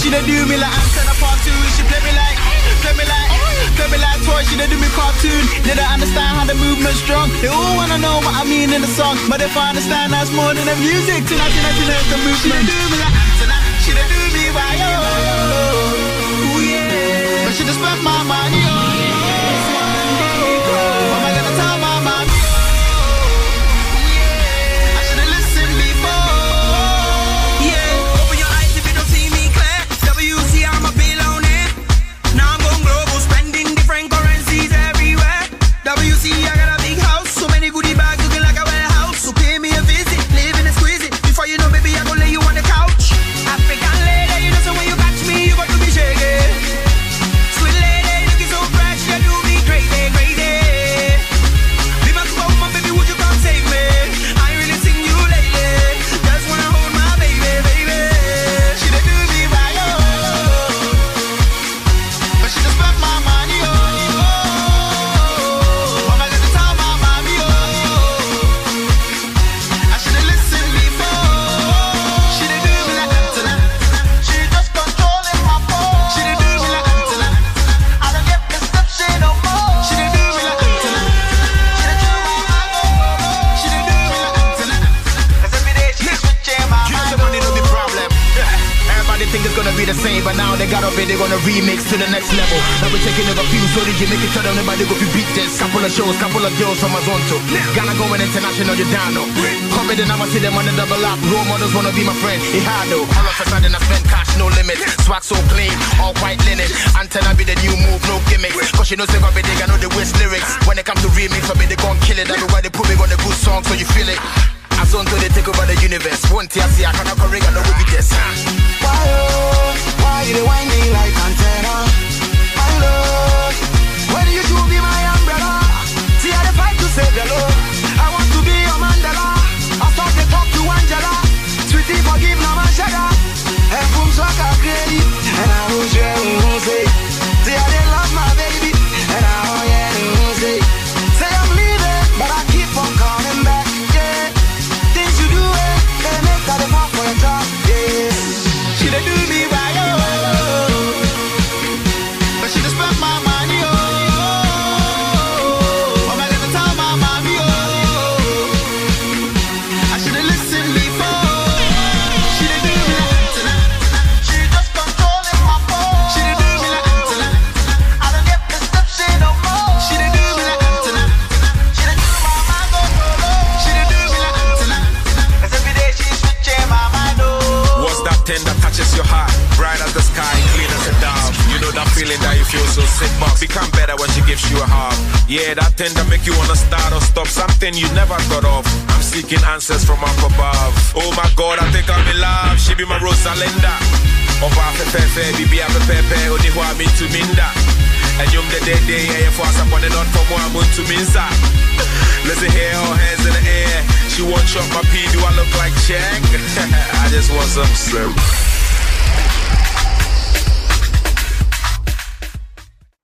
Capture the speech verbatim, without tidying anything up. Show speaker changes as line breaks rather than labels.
she done do me like antenna part two. She play me like, play me like, play me like toy. She done do me cartoon. They don't understand how the movement's strong. They all wanna know what I mean in the song, but if I understand that's more than the music. Tonight, tonight, tonight, the movement. She done do me like antenna. She done do me right, oh, ooh yeah. But she just spent my money, oh. What am I gonna tell my mommy?
They're gonna remix to the next level. Now we're taking over few, so did you make it tell them nobody go to beat this? Couple of shows, couple of girls from Azonto. Gonna go in international, you down know. Come in and I'ma see them on the double up. Role models wanna be my friend, it hard though. All of a sudden I spend cash, no limit. Swag so clean, all white linen. Antenna be the new move, no gimmicks. Cause she knows they got big, I know the West lyrics. When it comes to remix, I be they gon' kill it. That's why they put me on a good song, so you feel it. Azonto, they take over the universe. One tear, see I can't correct, I know we be this.
Why, oh, why you whine me like antenna? My love, when you should be my umbrella. See how they fight to save the love. I want to be your Mandela. I start to talk to Angela. Sweetie, forgive no man shada. And boom, so I can create it. And I will share, won't say. See how they love my baby. And I oh yeah, won't say. Say I'm leaving, but I keep on coming back. Yeah, things you do it, they make all the fun for your job. Yeah,
she done do me right, oh. But she just spent my money, oh. What am I gonna tell my mommy, oh? I should've listened before. She done do me like antenna. She just controlling my phone. She done do me like antenna. I don't get prescription no more. She done do me like antenna. She done do my mind go solo. She done do me like antenna. Cause every day she's switching my mind, oh.
What's that thing that touches your heart? Bright as the sky, clean as a dove. You know that feeling that you feel so sick, but become better when she gives you a hug. Yeah, that thing that make you wanna start or stop something you never thought of. I'm seeking answers from up above. Oh my God, I think I'm in love. She be my Rosalinda. Opa pepe, bibi a pepe, oni ho ami to minda. And yum the day day, yeah, for us upon the not from one to minza. Listen here, all hands in the air. She won't chop my pee, do I look like Shaq? I just want some slurp.